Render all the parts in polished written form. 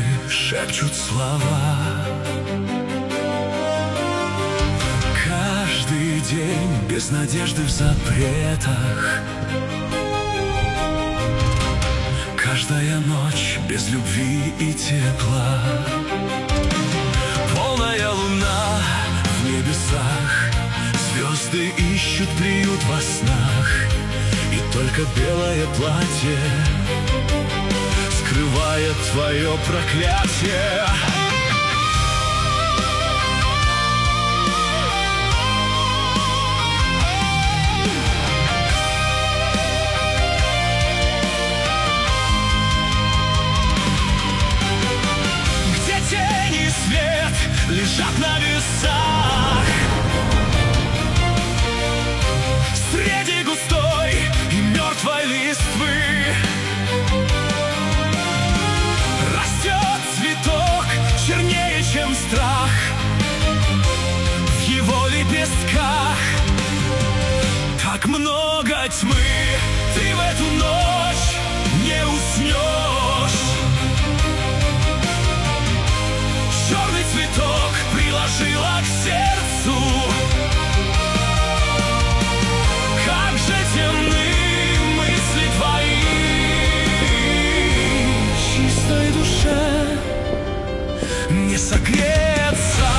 шепчут слова. Каждый день без надежды в запретах, каждая ночь без любви и тепла. Полная луна в небесах, звезды ищут приют во снах, и только белое платье скрывает твое проклятие. Лежат на весах среди густой и мертвой листвы. Растет цветок чернее, чем страх, в его лепестках так много тьмы. Ты в эту ночь не уснешь. Черный цветок приложила к сердцу. Как же темны мысли твои, чистой душе не согреться.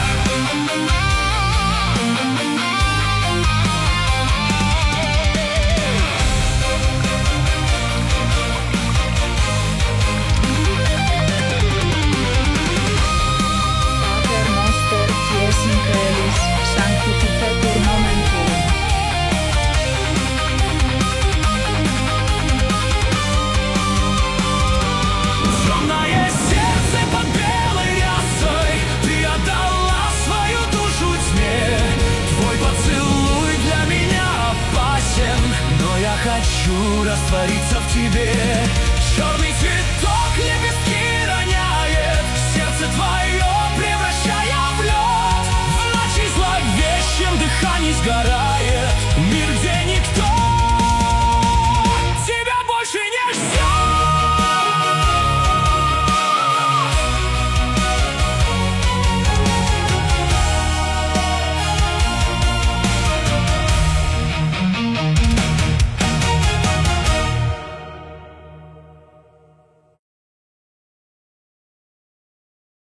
Хочу раствориться в тебе. Черный цветок лепестки роняет, сердце твое превращая в лед. В ночи зловещем дыхании сгорает.